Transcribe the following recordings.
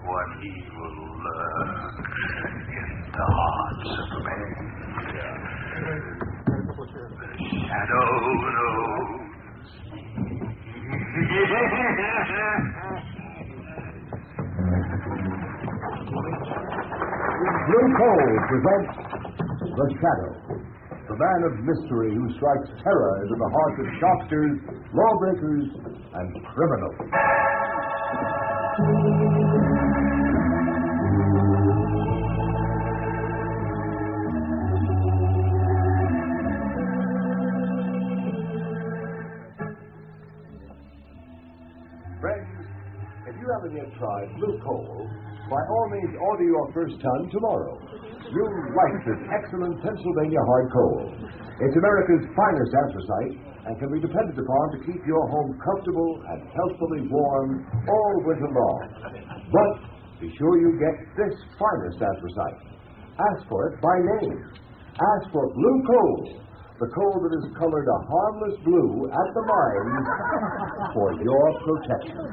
what he will learn in the hearts of men. The shadow knows. Blue Coal presents The Shadow, the man of mystery who strikes terror into the hearts of shopsters, lawbreakers, and criminals. Friends, if you haven't yet tried Blue Coal, by all means order your first ton tomorrow. You'll like this excellent Pennsylvania hard coal. It's America's finest anthracite and can be depended upon to keep your home comfortable and healthfully warm all winter long. But be sure you get this finest anthracite. Ask for it by name. Ask for Blue Coal, the coal that is colored a harmless blue at the mines for your protection.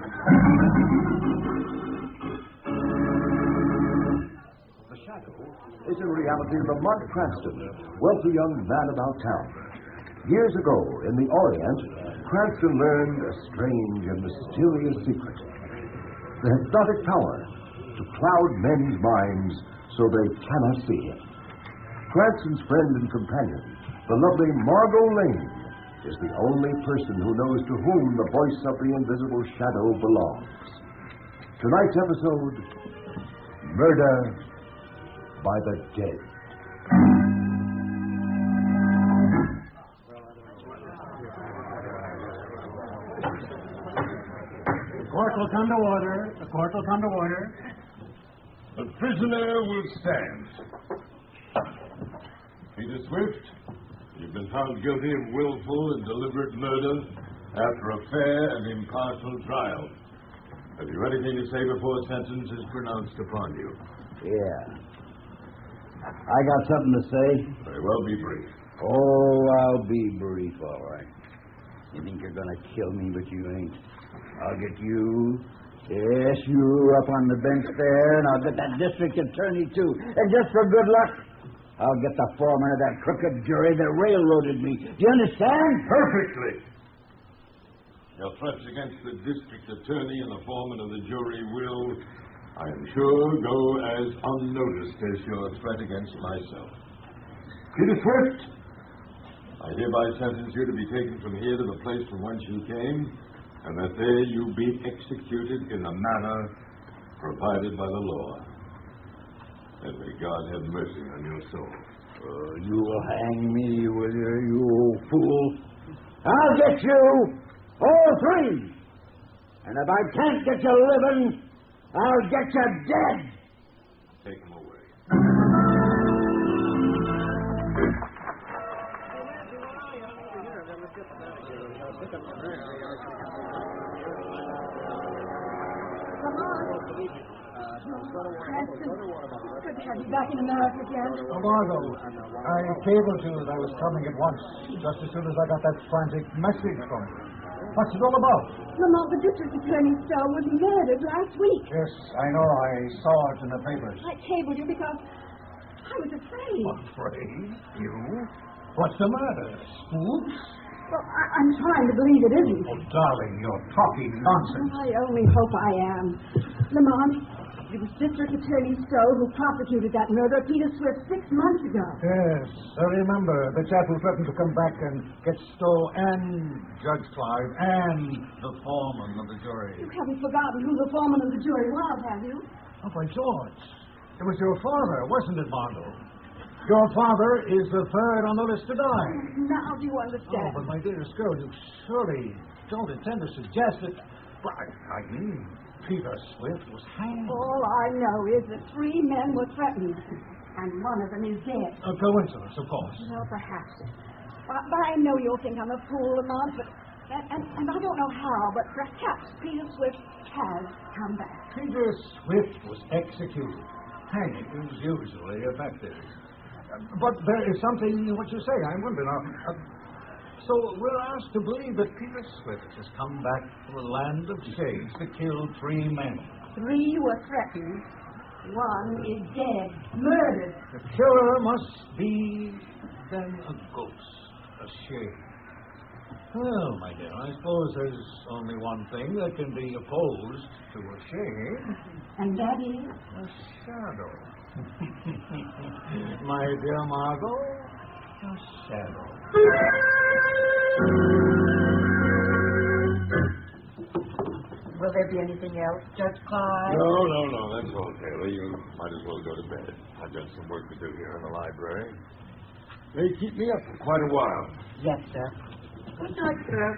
Is in reality Lamont Cranston, wealthy young man about town. Years ago, in the Orient, Cranston learned a strange and mysterious secret. The hypnotic power to cloud men's minds so they cannot see him. Cranston's friend and companion, the lovely Margot Lane, is the only person who knows to whom the voice of the invisible shadow belongs. Tonight's episode, Murder by the Dead. The court will come to order. The court will come to order. The prisoner will stand. Peter Swift, you've been found guilty of willful and deliberate murder after a fair and impartial trial. Have you anything to say before sentence is pronounced upon you? Yeah. I got something to say. Very well, be brief. Oh, I'll be brief, all right. You think you're going to kill me, but you ain't. I'll get you. Yes, you up on the bench there, and I'll get that district attorney, too. And just for good luck, I'll get the foreman of that crooked jury that railroaded me. Do you understand? Perfectly. Your threats against the district attorney and the foreman of the jury will, I am sure, go as unnoticed as your threat against myself. Peter Swift, I hereby sentence you to be taken from here to the place from whence you came, and that there you be executed in the manner provided by the law. And may God have mercy on your soul. You will hang me, will you, you old fool? I'll get you, all three. And if I can't get you living, I'll get you dead. Take him away. Good to have you back in America again. Margot, I cabled you that I was coming at once, just as soon as I got that frantic message from you. What's it all about? Lamont, the district attorney Stowe was murdered last week. Yes, I know. I saw it in the papers. I cabled you because I was afraid. Afraid? You? What's the matter? Spooks? Well, I'm trying to believe it isn't. Oh, darling, you're talking nonsense. I only hope I am. Lamont, it was District Attorney Stowe who prosecuted that murder of Peter Swift 6 months ago. Yes, I remember. The chap who threatened to come back and get Stowe and Judge Clive and the foreman of the jury. You haven't forgotten who the foreman of the jury was, have you? Oh, by George. It was your father, wasn't it, Margot? Your father is the third on the list to die. Now do you understand? Oh, but my dearest girl, you surely don't intend to suggest that... Well, I mean, Peter Swift was hanged. All I know is that 3 men were threatened, and one of them is dead. A coincidence, of course. Well, perhaps. But I know you'll think I'm a fool, Lamont, but... And I don't know how, but perhaps Peter Swift has come back. Peter Swift was executed. Hanging is usually effective. But there is something in what you say. I wonder now. So we're asked to believe that Peter Swift has come back from a land of shades to kill 3 men. 3 were threatened. 1 is dead. Murdered. The killer must be, then, a ghost, a shade. Well, my dear, I suppose there's only one thing that can be opposed to a shade. And that is? A shadow. My dear Margot, a shadow. Will there be anything else, Judge Clyde? No, that's all, Taylor. You might as well go to bed. I've got some work to do here in the library. They keep me up for quite a while. Yes, sir. Good night, sir.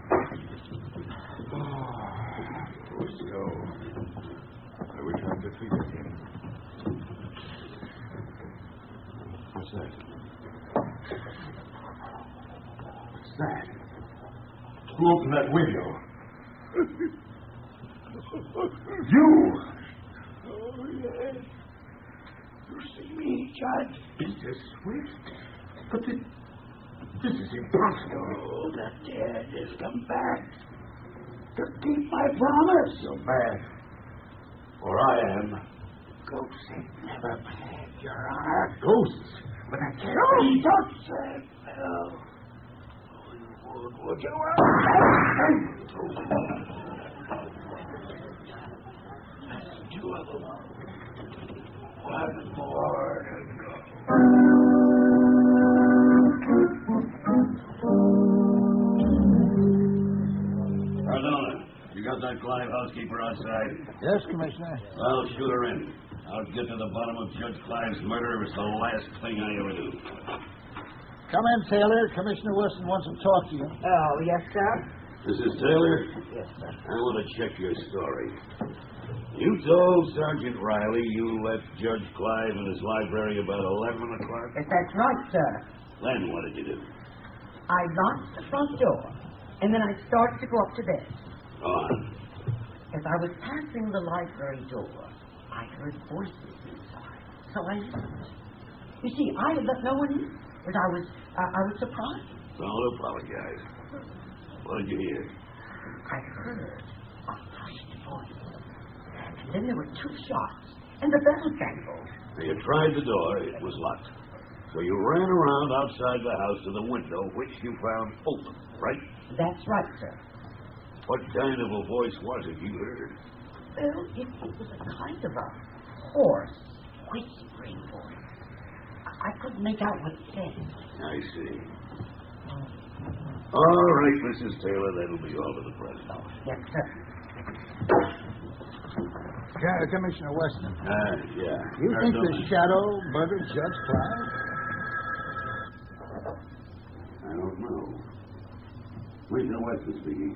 Poor Joe. I wish I could forget him. What's that? What's that? Who opened that window? You! Oh, yes. You see me, Judge? Peter Swift? But this is impossible. Oh, the dead has come back to keep my promise. You're mad. Or I am. Ghosts ain't never bad, Your Honor. Ghosts? But I can't be. Don't say no. Oh, you would you? That's 2 of them. 1 more to go. Cardona, you got that Clive housekeeper outside? Yes, Commissioner. I'll shoot her in. I'll get to the bottom of Judge Clive's murder. It's the last thing I ever do. Come in, Taylor. Commissioner Weston wants to talk to you. Oh, yes, sir? Mrs. Taylor? Yes, sir. I want to check your story. You told Sergeant Riley you left Judge Clive in his library about 11 o'clock? Yes, that's right, sir. Then what did you do? I locked the front door, and then I started to go up to bed. Go on. As I was passing the library door, I heard voices inside. So I listened. You see, I had let no one in, but I was surprised. Don't apologize. What did you hear? I heard a hushed voice. And then there were 2 shots, and the bell jangled. Now, you tried the door. It was locked. So you ran around outside the house to the window, which you found open, right? That's right, sir. What kind of a voice was it you heard? Well, it was a kind of a hoarse, whispering voice. I couldn't make out what it said. I see. All right, Mrs. Taylor, that'll be all for the present. Yes, sir. Commissioner Weston. Yeah. You think the shadow murdered Judge Clive? I don't know. Commissioner Weston speaking.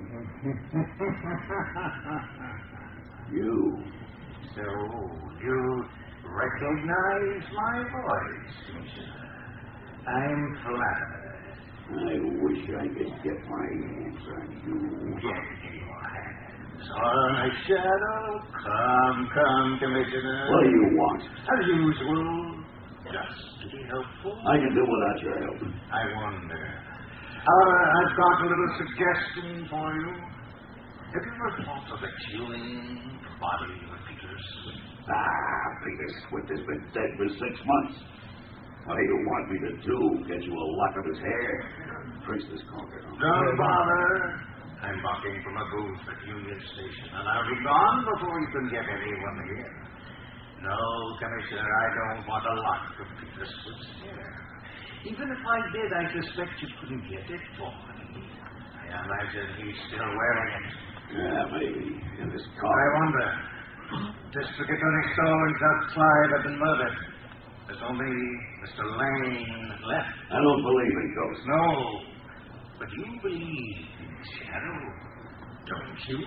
You. So, you recognize my voice? I'm flattered. I wish I could get my hands on you. Get your hands on a shadow. Come, Commissioner. What do you want? As usual, just to be helpful. I can do without your help. I wonder. I've got a little suggestion for you. Have you ever thought of the killing body of Peter Swift? Peter Swift has been dead for 6 months. What do you want me to do? Get you a lock of his hair? Trace this conker. Don't bother. I'm walking from a booth at Union Station, and I'll be gone before you can get anyone here. No, Commissioner, I don't want a lock of Peter Swift's hair. Even if I did, I suspect you couldn't get it for me. I imagine he's still wearing it. Yeah, maybe. In this car. I wonder. District Attorney Stowe and Judge Clive have been murdered. There's only Mr. Lane left. I don't believe in ghosts. No, but you believe in shadow, don't you?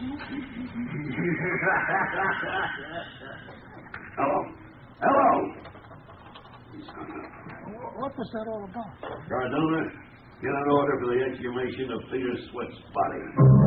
Hello. He's hung up. What was that all about? Cardona, get an order for the exhumation of Peter Swift's body.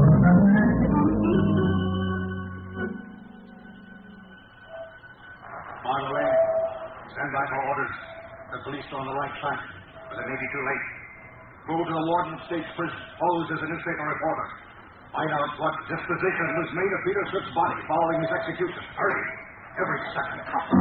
On the way. Stand by for orders. The police are on the right track, but they may be too late. Go to the Warden State Prison. Pose as a newspaper reporter. Find out what disposition was made of Peter Swift's body following his execution. Hurry. Every second counts.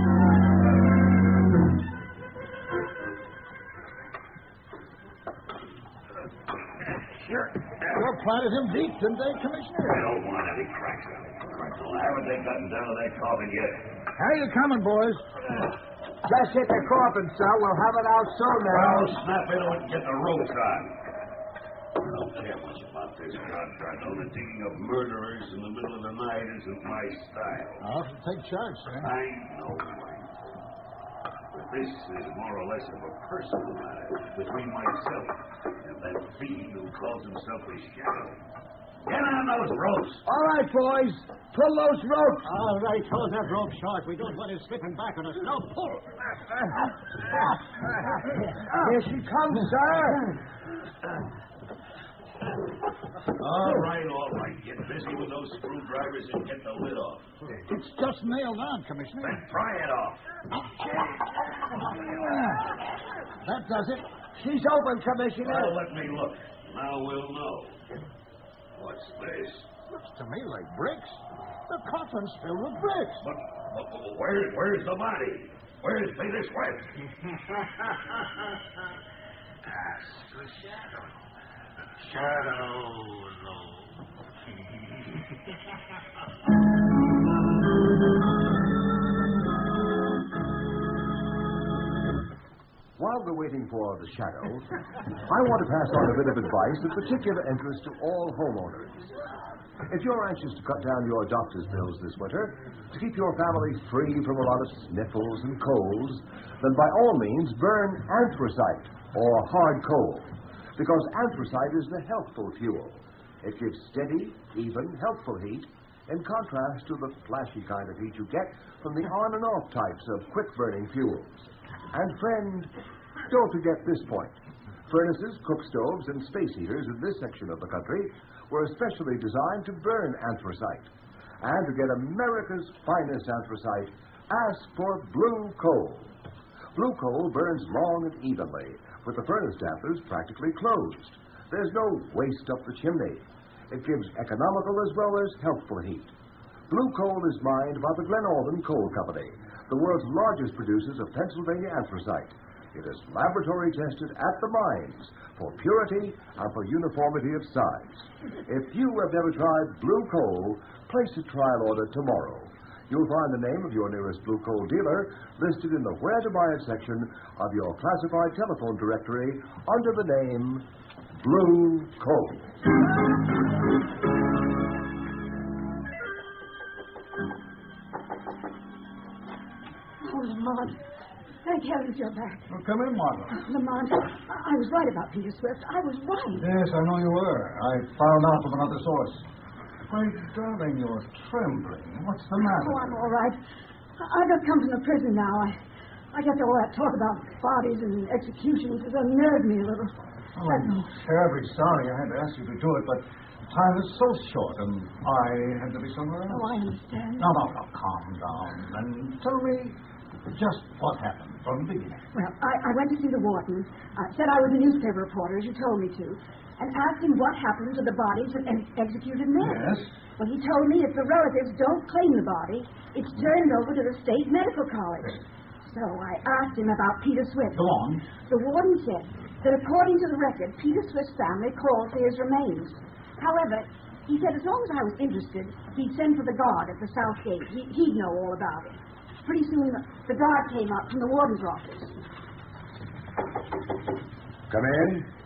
Sure. Well, planted him deep, didn't they, Commissioner? I don't want any cracks on it. Well, haven't they gotten down to that coffin yet? How you coming, boys? Just hit the coffin, sir. We'll have it out soon now. Well, snap into it and get the ropes on. I don't care much about this contract. No, the digging of murderers in the middle of the night isn't my style. I'll have to take charge, sir. I know, Mike. But this is more or less of a personal matter between myself and that fiend who calls himself a shadow. Get on those ropes. All right, boys. Pull those ropes. All right, hold that rope short. We don't want it slipping back on us. Now pull. Here she comes, sir. All right. Get busy with those screwdrivers and get the lid off. It's just nailed on, Commissioner. Then pry it off. That does it. She's open, Commissioner. Well, let me look. Now we'll know. What's this? Looks to me like bricks. The coffin's filled with bricks. But where's the body? Where's Peter Swift? Ask the shadow. Shadow, no. While we're waiting for the shadow, I want to pass on a bit of advice of particular interest to all homeowners. If you're anxious to cut down your doctor's bills this winter, to keep your family free from a lot of sniffles and colds, then by all means burn anthracite or hard coal, because anthracite is the healthful fuel. It gives steady, even, helpful heat, in contrast to the flashy kind of heat you get from the on and off types of quick-burning fuels. And friend, don't forget this point. Furnaces, cook stoves, and space heaters in this section of the country were especially designed to burn anthracite. And to get America's finest anthracite, ask for blue coal. Blue coal burns long and evenly, with the furnace dampers practically closed. There's no waste up the chimney. It gives economical as well as healthful heat. Blue coal is mined by the Glenalden Coal Company, the world's largest producers of Pennsylvania anthracite. It is laboratory tested at the mines for purity and for uniformity of size. If you have never tried blue coal, place a trial order tomorrow. You'll find the name of your nearest blue coal dealer listed in the Where to Buy It section of your classified telephone directory under the name Blue Coal. Oh, Lamont. Thank heavens you're back. Well, come in, Margaret. Lamont, I was right about Peter Swift. I was right. Yes, I know you were. I found out from another source. My darling, you're trembling. What's the matter? Oh, I'm all right. I just come from the prison now. I guess all that talk about bodies and executions has unnerved me a little. Oh, I'm terribly sorry I had to ask you to do it, but time is so short, and I had to be somewhere else. Oh, I understand. No, calm down, and tell me just what happened from the beginning. Well, I went to see the warden, said I was a newspaper reporter, as you told me to, and asked him what happened to the bodies of executed men. Yes? Well, he told me if the relatives don't claim the body, it's turned over to the State Medical College. So I asked him about Peter Swift. Go on. The warden said that according to the record, Peter Swift's family called for his remains. However, he said as long as I was interested, he'd send for the guard at the South Gate. He'd know all about it. Pretty soon, the guard came up from the warden's office. Come in.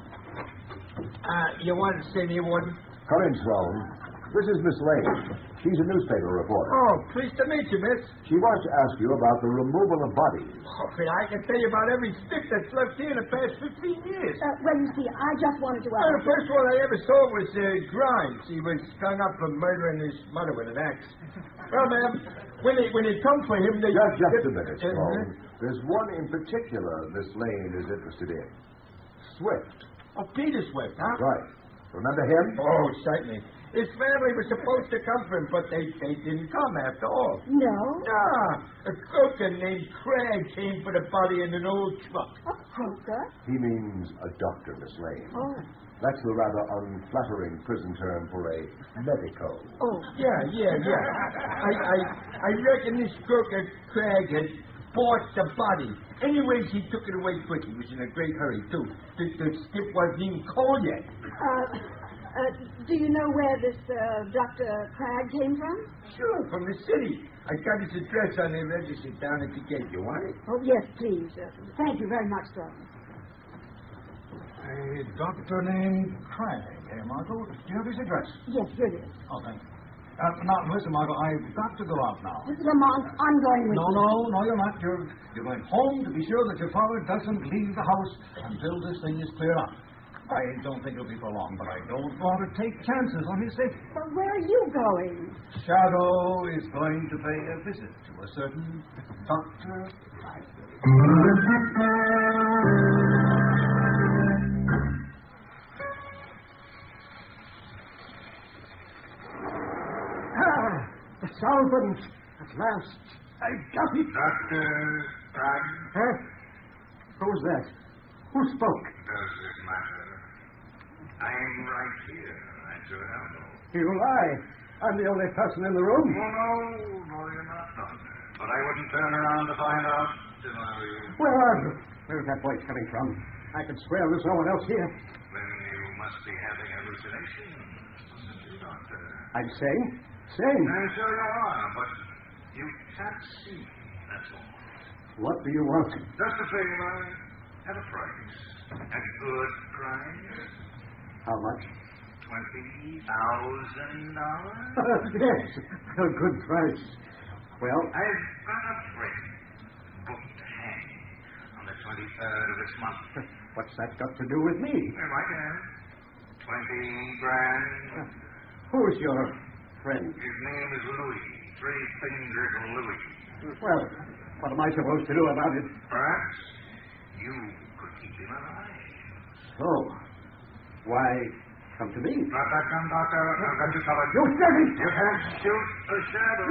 You wanted to see me, Warden? Come in, Sloan. This is Miss Lane. She's a newspaper reporter. Oh, pleased to meet you, miss. She wants to ask you about the removal of bodies. Oh, I can tell you about every stick that's left here in the past 15 years. Well, you see, I just wanted to Well, ask... the first one I ever saw was Grimes. He was strung up for murdering his mother with an axe. Well, ma'am, when they come for him, they... Just a minute, Sloan. There's one in particular Miss Lane is interested in. Swift. Oh, Peter Swift, huh? Right. Remember him? Oh, certainly. His family was supposed to come for him, but they didn't come after all. No? Ah, a croaker named Craig came for the body in an old truck. A croaker? He means a doctor, Miss Lane. Oh. That's the rather unflattering prison term for a medico. Oh. Yeah. I reckon this croaker Craig had bought the body. Anyways, he took it away quick. He was in a great hurry, too. The skip wasn't even cold yet. Do you know where this Dr. Cragg came from? Sure, from the city. I got his address on the register down at the gate. You want it? Oh, yes, please. Thank you very much, sir. A doctor named Cragg, Margot? Do you have his address? Yes, here it is. Oh, thank you. Now, listen, Margot, I've got to go out now. Mr. Lamont, I'm going with you. No, you're not. You're going home to be sure that your father doesn't leave the house until this thing is cleared up. I don't think it'll be for long, but I don't want to take chances on his safety. But where are you going? Shadow is going to pay a visit to a certain Dr. Cragg. The solvent! At last! I got it! Dr. Cragg? Huh? Who was that? Who spoke? Does it matter? I'm right here at your elbow. You lie. I'm the only person in the room. No, you're not, Doctor. But I wouldn't turn around to find out till I were you. Where are you? Where's that voice coming from? I could swear there's no one else here. Then you must be having hallucinations, Doctor. I'm sane. Sane. I'm sure you are, but you can't see, that's all. What do you want? Just a favor at a price. A good price. How much? $20,000. Yes, a good price. Well, I've got a friend booked to hang on the 23rd of this month. what's that got to do with me? Well, I can. $20,000. Who's your friend? His name is Louis. Three-fingered Louis. Well, what am I supposed to do about it? Perhaps you could keep him alive. So, why come to me? Not that gun, Doctor. I've got you covered. You dirty! You can't shoot a shadow.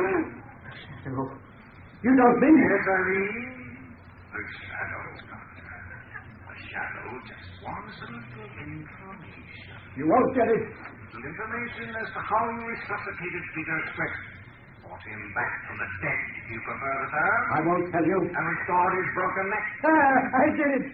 You don't mean it. Yes, I mean a shadow, Doctor. A shadow just wants a little information. You won't get it. Little information as to how you resuscitated Peter Swift. Brought him back from the dead, if you prefer the term. I won't tell you. And restored his broken neck. I did it.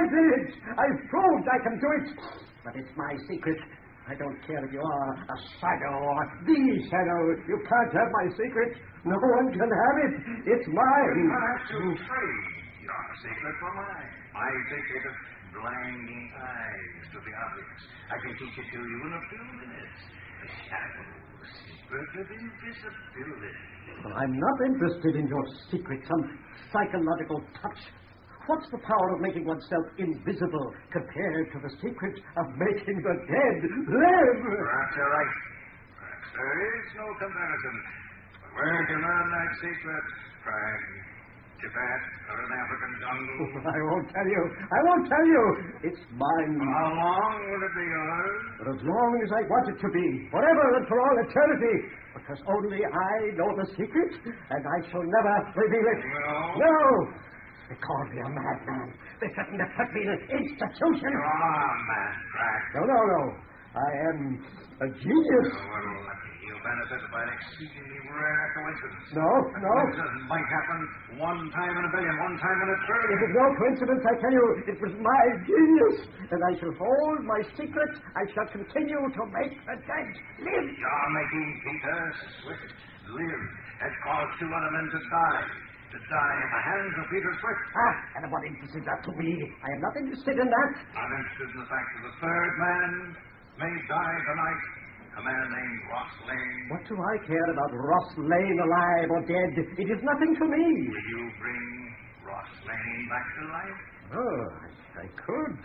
I've proved I can do it. But it's my secret. I don't care if you are a shadow or the shadow. You can't have my secret. No one can have it. It's mine. Perhaps you trade your secret for mine. My secret of blinding eyes to the obvious. I can teach it to you in a few minutes. The shadow's secret of invisibility. Well, I'm not interested in your secret, some psychological touch. What's the power of making oneself invisible compared to the secret of making the dead live? Perhaps you're right. Perhaps there is no comparison. But where to learn that secret, Cragg? Tibet or an African jungle? I won't tell you. I won't tell you. It's mine. How long will it be yours? For as long as I want it to be. Forever and for all eternity. Because only I know the secret, and I shall never reveal it. No. They call me a madman. They threaten to put me in an institution. You are mad, Cragg. No. I am a genius. Well, you benefited by an exceedingly rare coincidence. No. Coincidence might happen one time in a billion, one time in a It trillion. is no coincidence, I tell you. It was my genius. And I shall hold my secret. I shall continue to make the dead live. You're making Peter Swift live has caused two other men to die. To die in the hands of Peter Swift. And what interest is that to me? I am not interested in that. I'm interested in the fact that the third man may die tonight. A man named Ross Lane. What do I care about Ross Lane alive or dead? It is nothing to me. Will you bring Ross Lane back to life? Oh, I could.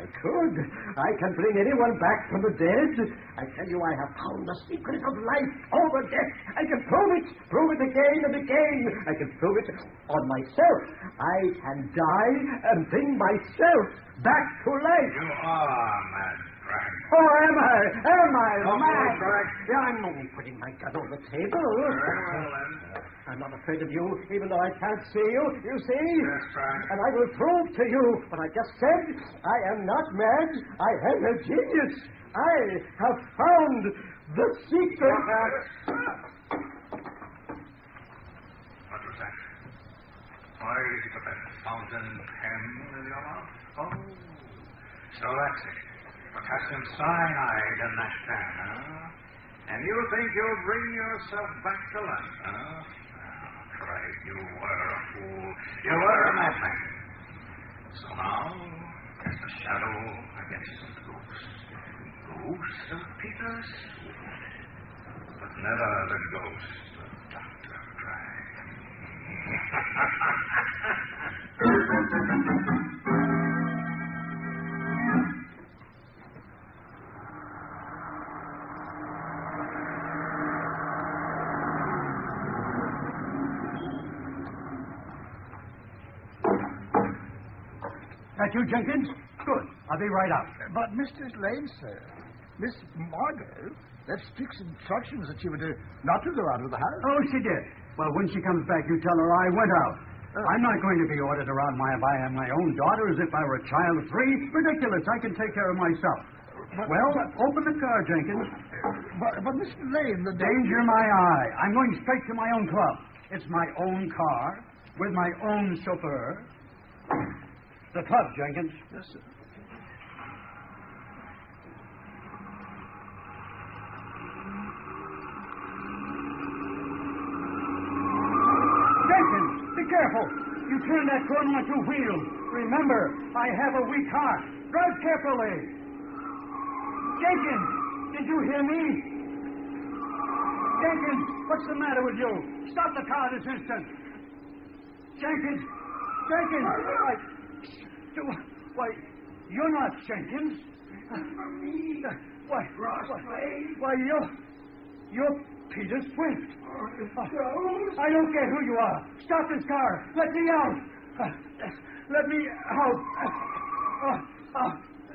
I can bring anyone back from the dead. I tell you, I have found the secret of life over death. I can prove it again and again. I can prove it on myself. I can die and bring myself back to life. You are mad, Frank. Oh, am I? No, Mad? Frank. Yeah, I'm only putting my gun on the table. Very well, then. I'm not afraid of you, even though I can't see you. You see? Yes, Frank. And I will prove to you what I just said. I am not mad. I am a genius. I have found the secret. What was that? Why did you put that fountain pen in your mouth? Oh, so that's it. Potassium cyanide in that pen, huh? And you think you'll bring yourself back to life, huh? Craig, you were a fool. You were a madman. So now, there's a shadow against the ghost. Ghost of Peter Swift. But never the ghost of Dr. Craig. That you, Jenkins? Good. I'll be right out. But Mr. Lane, sir, Miss Margot left strict instructions that she were not to go out of the house. Oh, she did. Well, when she comes back, you tell her I went out. I'm not going to be ordered around by my own daughter as if I were a child of 3. Ridiculous. I can take care of myself. Open the car, Jenkins. But Mr. Lane, the Danger my eye. I'm going straight to my own club. It's my own car with my own chauffeur. The club, Jenkins. Yes, sir. Jenkins, be careful. You turn that corner on 2 wheels. Remember, I have a weak heart. Drive carefully. Jenkins, did you hear me? Jenkins, what's the matter with you? Stop the car this instant. Jenkins! Why, you're not Jenkins. Why, you're Peter Swift. I don't care who you are. Stop this car. Let me out. Let me out.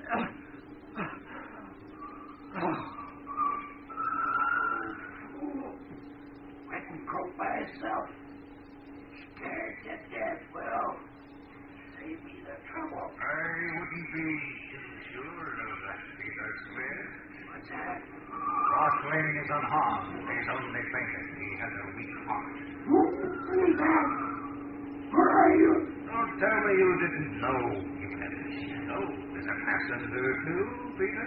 Went and croaked by himself. Scared to death. Well, save me the trouble. I wouldn't be too sure of that, Peter Swift. What's that? Ross Lane is unharmed. He's only fainted. He has a weak heart. Who's that? Where are you? Don't tell me you didn't know you had a shadow. There's a passenger, too, Peter.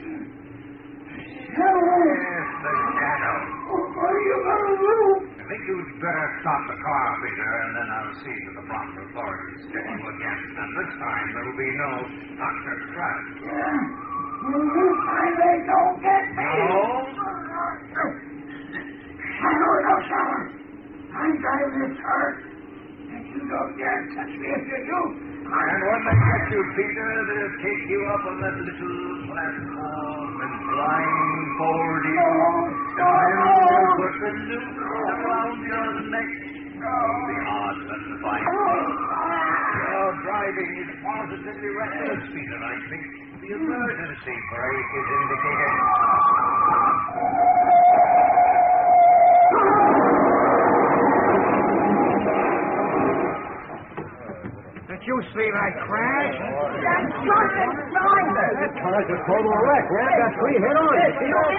Yes, the shadow. What are you going to do? I think you'd better stop the car, Peter, and then I'll see to the proper authorities get you again. And this time there'll be no Dr. Craig. Yeah. This time they don't get me. No? No, Shadow. I'm driving this car. And you don't dare touch me if you do. And when they get you, Peter, they'll take you up on that little platform and blindfold you. And then they'll put the noose around your neck. The odds and the fight. Your driving is positively reckless, Peter. I think the emergency brake is indicated. Did you see that crash? That's Sergeant Snyder. The car just total wreck. We got 3 hit on it.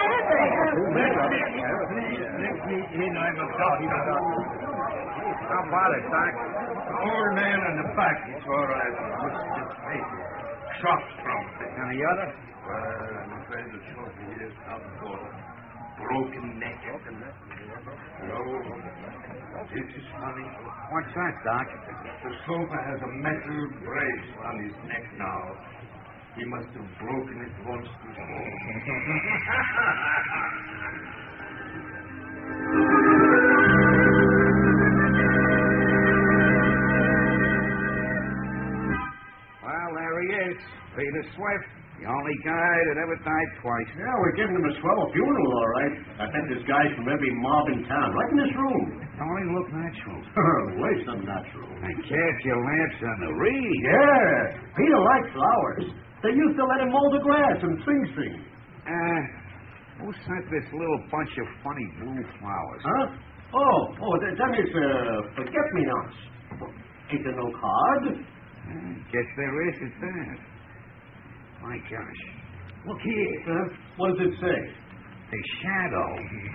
I'm a doctor. How about it, Doc? The old man in the back. It's all right. What's his face? Shock's from it. And the other? I'm afraid the chauffeur is out of order. Broken neck. No. This is funny. What's that, Doc? The chauffeur has a metal brace on his neck now. He must have broken it once before. Well, there he is. Peter Swift. The only guy that ever died twice. Yeah, we're giving him a swell funeral, all right. I bet there's guys from every mob in town, right in this room. Don't he look natural? Way some natural. And catch your lamps on the reed. Yeah, Peter likes flowers. They used to let him mow the grass and sing. Who sent this little bunch of funny blue flowers? Huh? Oh, that is forget-me-nots. Ain't there no card? Guess there is at that. My gosh. Look here. What does it say? A shadow.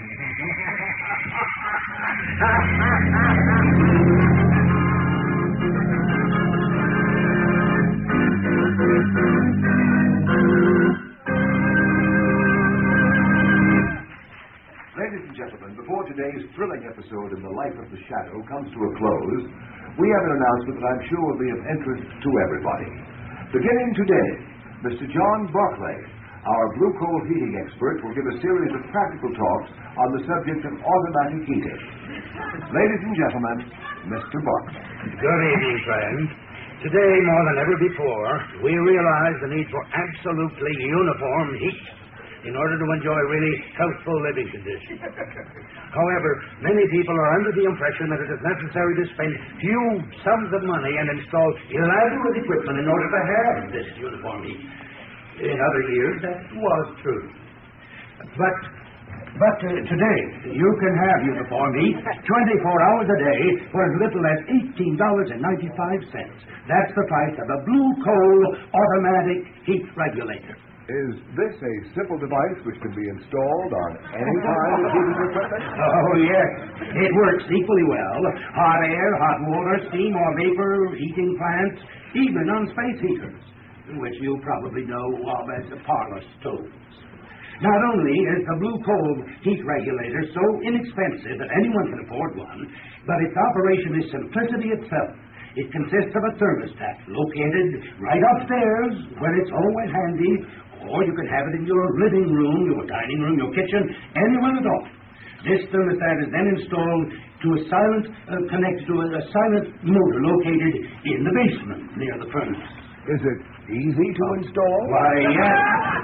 Ladies and gentlemen, before today's thrilling episode in the life of the Shadow comes to a close, we have an announcement that I'm sure will be of interest to everybody. Beginning today, Mr. John Barclay, our blue coal heating expert, will give a series of practical talks on the subject of automatic heating. Ladies and gentlemen, Mr. Barclay. Good evening, friends. Today, more than ever before, we realize the need for absolutely uniform heat in order to enjoy really healthful living conditions. However, many people are under the impression that it is necessary to spend huge sums of money and install elaborate equipment in order to have this uniform heat. In other years, that was true. But today, you can have uniform heat 24 hours a day for as little as $18.95. That's the price of a blue coal automatic heat regulator. Is this a simple device which can be installed on any kind of heating equipment? Oh, yes. It works equally well. Hot air, hot water, steam or vapor, heating plants, even on space heaters, which you probably know of as the parlor stoves. Not only is the blue coal heat regulator so inexpensive that anyone can afford one, but its operation is simplicity itself. It consists of a thermostat located right upstairs where it's always handy, or you can have it in your living room, your dining room, your kitchen, anywhere at all. This thermostat is then installed to connected to a silent motor located in the basement near the furnace. Is it easy to install? Why, yes.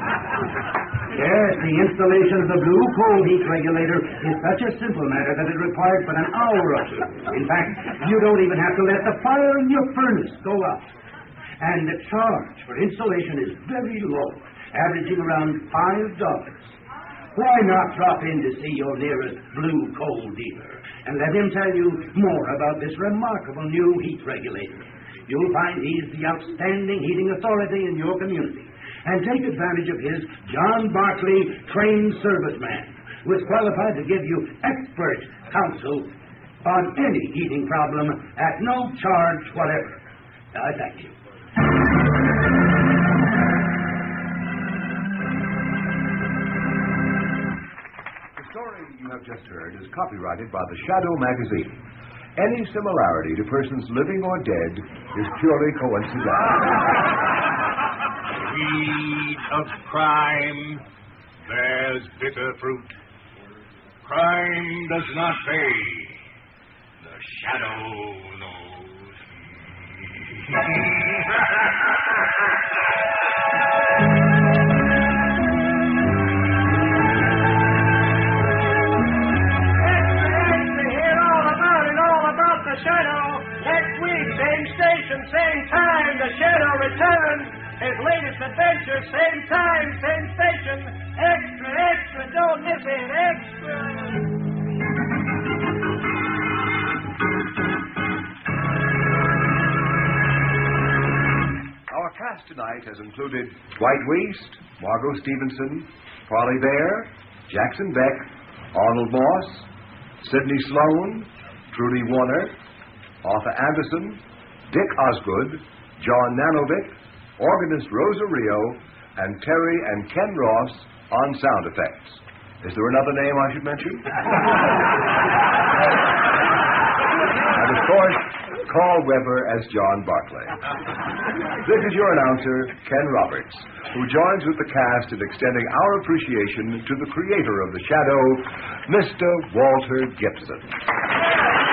Yes, the installation of the blue coal heat regulator is such a simple matter that it requires but an hour or two. In fact, you don't even have to let the fire in your furnace go out. And the charge for installation is very low, averaging around $5. Why not drop in to see your nearest blue coal dealer and let him tell you more about this remarkable new heat regulator? You'll find he's the outstanding heating authority in your community. And take advantage of his John Barclay trained serviceman, who is qualified to give you expert counsel on any heating problem at no charge whatever. I thank you. The story you have just heard is copyrighted by the Shadow magazine. Any similarity to persons living or dead is purely coincidental. Seed of crime bears bitter fruit. Crime does not pay. The shadow knows. Hear all about the shadow. Next week, same station, same time, the shadow returns. His latest adventure, same time, same station. Extra, extra, don't miss it. Extra. Our cast tonight has included Dwight Weist, Margot Stevenson, Polly Bear, Jackson Beck, Arnold Moss, Sidney Sloan, Trudy Warner, Arthur Anderson, Dick Osgood, John Nanovic, organist Rosa Rio, and Terry and Ken Ross on sound effects. Is there another name I should mention? And of course, Carl Weber as John Barclay. This is your announcer, Ken Roberts, who joins with the cast in extending our appreciation to the creator of the Shadow, Mr. Walter Gibson.